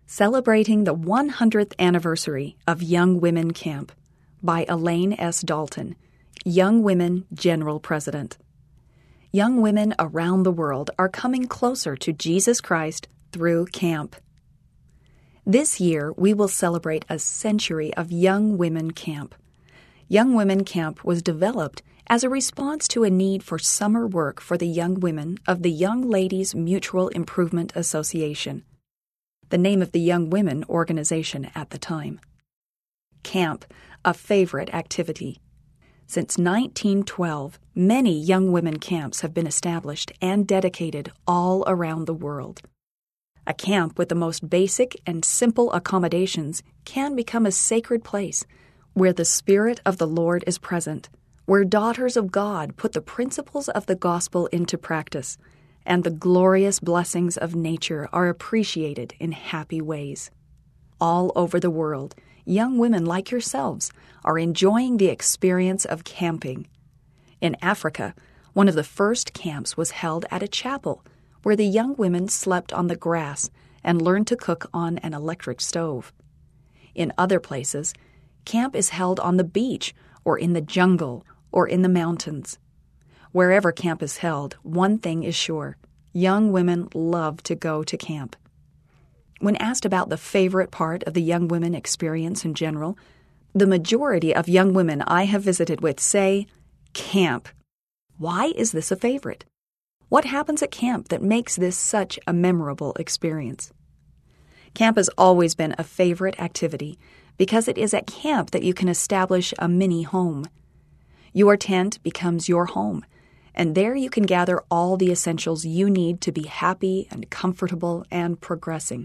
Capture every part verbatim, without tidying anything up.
Celebrating the one hundredth Anniversary of Young Women Camp by Elaine S. Dalton, Young Women General President. Young women around the world are coming closer to Jesus Christ through camp. This year, we will celebrate a century of Young Women Camp. Young Women Camp was developed as a response to a need for summer work for the young women of the Young Ladies Mutual Improvement Association, the name of the Young Women organization at the time. Camp, a favorite activity. Since nineteen twelve, many young women camps have been established and dedicated all around the world. A camp with the most basic and simple accommodations can become a sacred place where the Spirit of the Lord is present, where daughters of God put the principles of the gospel into practice, and the glorious blessings of nature are appreciated in happy ways. All over the world, young women like yourselves are enjoying the experience of camping. In Africa, one of the first camps was held at a chapel where the young women slept on the grass and learned to cook on an electric stove. In other places, camp is held on the beach or in the jungle or in the mountains. Wherever camp is held, one thing is sure: young women love to go to camp. When asked about the favorite part of the young women experience in general, the majority of young women I have visited with say, camp. Why is this a favorite? What happens at camp that makes this such a memorable experience? Camp has always been a favorite activity because it is at camp that you can establish a mini home. Your tent becomes your home, and there you can gather all the essentials you need to be happy and comfortable and progressing.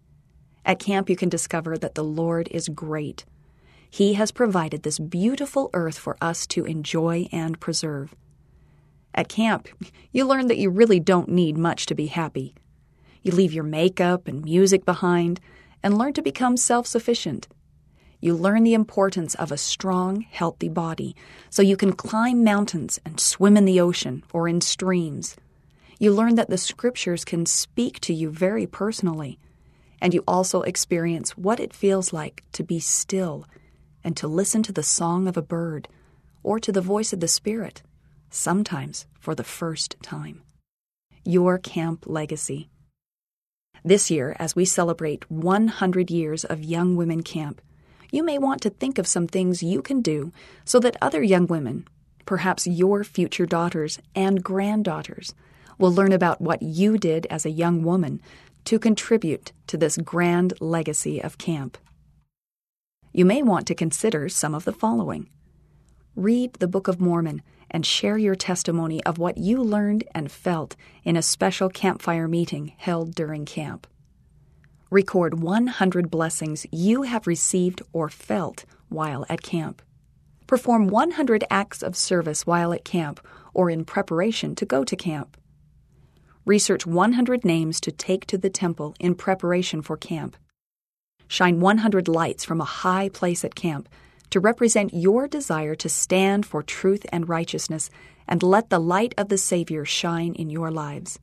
At camp, you can discover that the Lord is great. He has provided this beautiful earth for us to enjoy and preserve. At camp, you learn that you really don't need much to be happy. You leave your makeup and music behind and learn to become self-sufficient. You learn the importance of a strong, healthy body so you can climb mountains and swim in the ocean or in streams. You learn that the Scriptures can speak to you very personally, and you also experience what it feels like to be still and to listen to the song of a bird or to the voice of the Spirit, sometimes for the first time. Your camp legacy. This year, as we celebrate one hundred years of Young Women Camp, you may want to think of some things you can do so that other young women, perhaps your future daughters and granddaughters, will learn about what you did as a young woman to contribute to this grand legacy of camp. You may want to consider some of the following. Read the Book of Mormon and share your testimony of what you learned and felt in a special campfire meeting held during camp. Record one hundred blessings you have received or felt while at camp. Perform one hundred acts of service while at camp or in preparation to go to camp. Research one hundred names to take to the temple in preparation for camp. Shine one hundred lights from a high place at camp to represent your desire to stand for truth and righteousness and let the light of the Savior shine in your lives.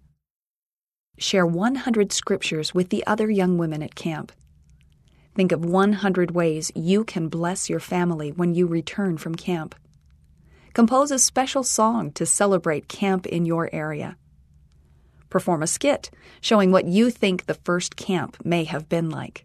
Share one hundred scriptures with the other young women at camp. Think of one hundred ways you can bless your family when you return from camp. Compose a special song to celebrate camp in your area. Perform a skit showing what you think the first camp may have been like.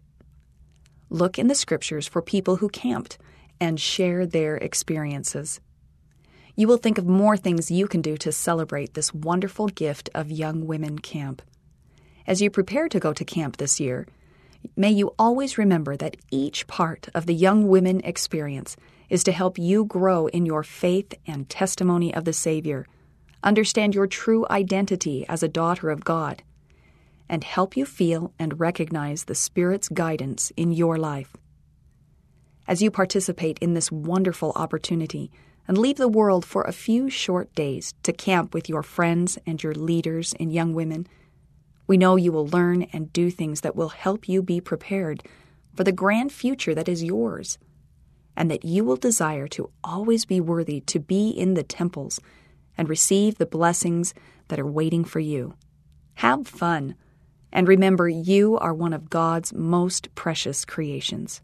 Look in the Scriptures for people who camped and share their experiences. You will think of more things you can do to celebrate this wonderful gift of Young Women Camp. As you prepare to go to camp this year, may you always remember that each part of the young women experience is to help you grow in your faith and testimony of the Savior, understand your true identity as a daughter of God, and help you feel and recognize the Spirit's guidance in your life. As you participate in this wonderful opportunity and leave the world for a few short days to camp with your friends and your leaders in Young Women, we know you will learn and do things that will help you be prepared for the grand future that is yours, and that you will desire to always be worthy to be in the temples and receive the blessings that are waiting for you. Have fun. and remember you are one of God's most precious creations.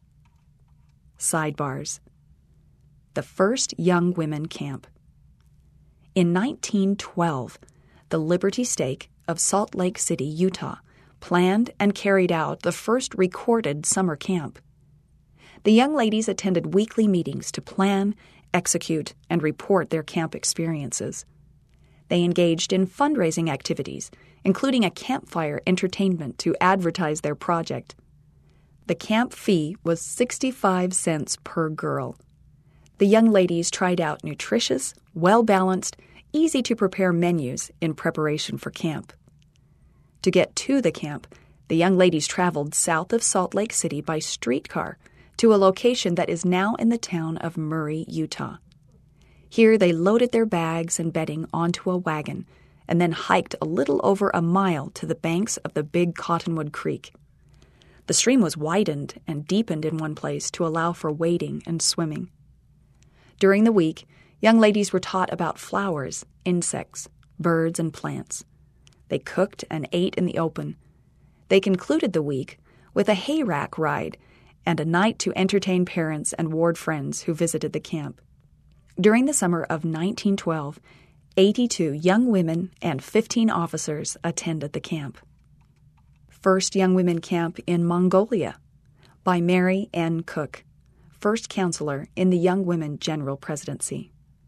Sidebars. The first Young Women Camp. In nineteen twelve, the Liberty Stake of Salt Lake City, Utah, planned and carried out the first recorded summer camp. The young ladies attended weekly meetings to plan, execute, and report their camp experiences. They engaged in fundraising activities, including a campfire entertainment to advertise their project. The camp fee was sixty-five cents per girl. The young ladies tried out nutritious, well-balanced, easy-to-prepare menus in preparation for camp. To get to the camp, the young ladies traveled south of Salt Lake City by streetcar to a location that is now in the town of Murray, Utah. Here they loaded their bags and bedding onto a wagon and then hiked a little over a mile to the banks of the Big Cottonwood Creek. The stream was widened and deepened in one place to allow for wading and swimming. During the week, young ladies were taught about flowers, insects, birds, and plants. They cooked and ate in the open. They concluded the week with a hay rack ride and a night to entertain parents and ward friends who visited the camp. During the summer of nineteen twelve, eighty-two young women and fifteen officers attended the camp. First Young Women Camp in Mongolia by Mary N. Cook, first counselor in the Young Women General Presidency.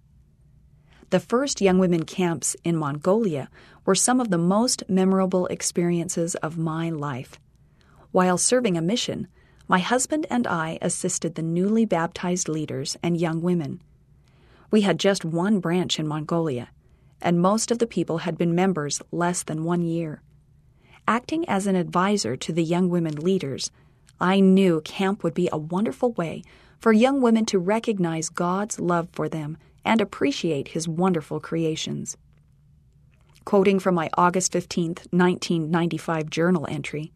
The first Young Women camps in Mongolia were some of the most memorable experiences of my life. While serving a mission, my husband and I assisted the newly baptized leaders and young women. We had just one branch in Mongolia, and most of the people had been members less than one year. Acting as an advisor to the young women leaders, I knew camp would be a wonderful way for young women to recognize God's love for them and appreciate His wonderful creations. Quoting from my August fifteenth, nineteen ninety-five journal entry,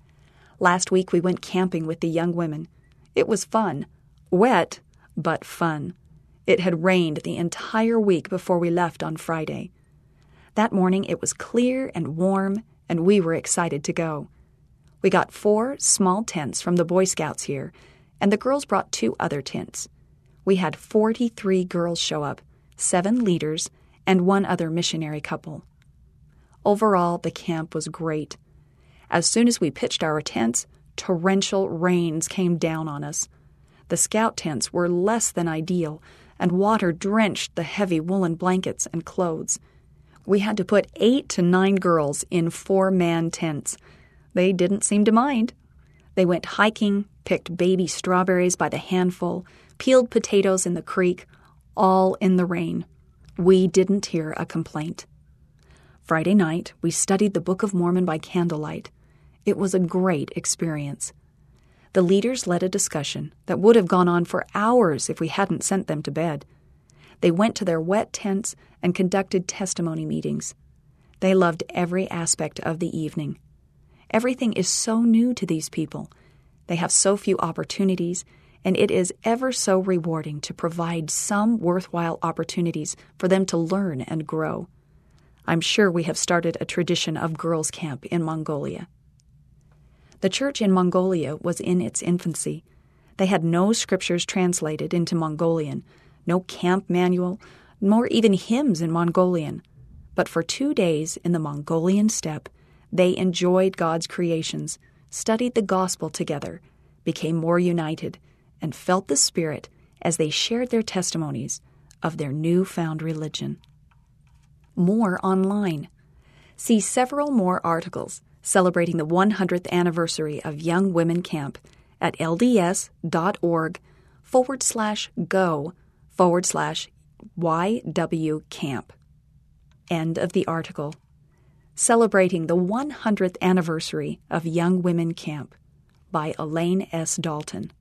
"Last week we went camping with the young women. It was fun. Wet, but fun. It had rained the entire week before we left on Friday. That morning it was clear and warm, and we were excited to go. We got four small tents from the Boy Scouts here, and the girls brought two other tents. We had forty-three girls show up, seven leaders, and one other missionary couple. Overall, the camp was great. As soon as we pitched our tents, torrential rains came down on us. The scout tents were less than ideal, and water drenched the heavy woolen blankets and clothes. We had to put eight to nine girls in four-man tents. They didn't seem to mind. They went hiking, picked baby strawberries by the handful, peeled potatoes in the creek, all in the rain. We didn't hear a complaint. Friday night, we studied the Book of Mormon by candlelight. It was a great experience. The leaders led a discussion that would have gone on for hours if we hadn't sent them to bed. They went to their wet tents and conducted testimony meetings. They loved every aspect of the evening. Everything is so new to these people. They have so few opportunities, and it is ever so rewarding to provide some worthwhile opportunities for them to learn and grow. I'm sure we have started a tradition of girls' camp in Mongolia. The church in Mongolia was in its infancy. They had no scriptures translated into Mongolian, no camp manual, nor even hymns in Mongolian. But for two days in the Mongolian steppe, they enjoyed God's creations, studied the gospel together, became more united, and felt the Spirit as they shared their testimonies of their newfound religion. More online. See several more articles celebrating the one hundredth anniversary of Young Women Camp at lds.org forward slash go forward slash YW Camp. End of the article. Celebrating the one hundredth anniversary of Young Women Camp by Elaine S. Dalton.